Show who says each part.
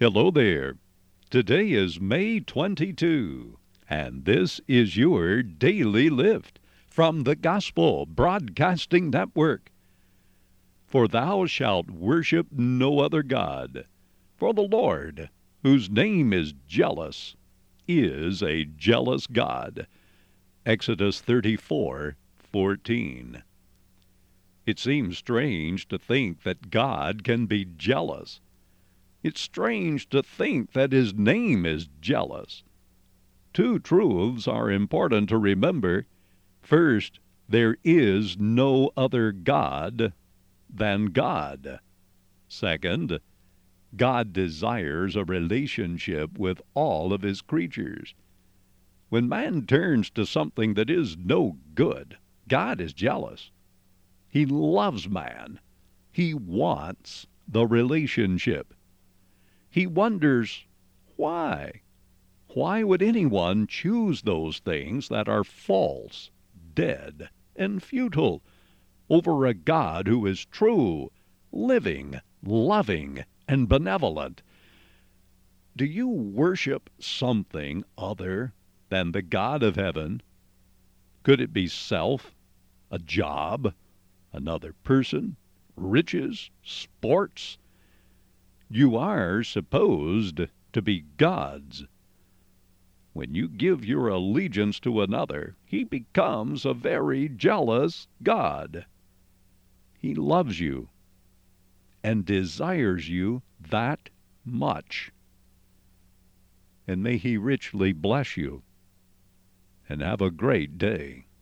Speaker 1: Hello there. Today is May 22, and this is your Daily Lift from the Gospel Broadcasting Network. For thou shalt worship no other God, for the Lord, whose name is jealous, is a jealous God. Exodus 34:14. It seems strange to think that God can be jealous. It's strange to think that his name is jealous. Two truths are important to remember. First, there is no other God than God. Second, God desires a relationship with all of his creatures. When man turns to something that is no good, God is jealous. He loves man. He wants the relationship. He wonders why. Why would anyone choose those things that are false, dead, and futile over a God who is true, living, loving, and benevolent? Do you worship something other than the God of heaven? Could it be self, a job, another person, riches, sports? You are supposed to be God's. When you give your allegiance to another, he becomes a very jealous God. He loves you and desires you that much. And may he richly bless you. And have a great day.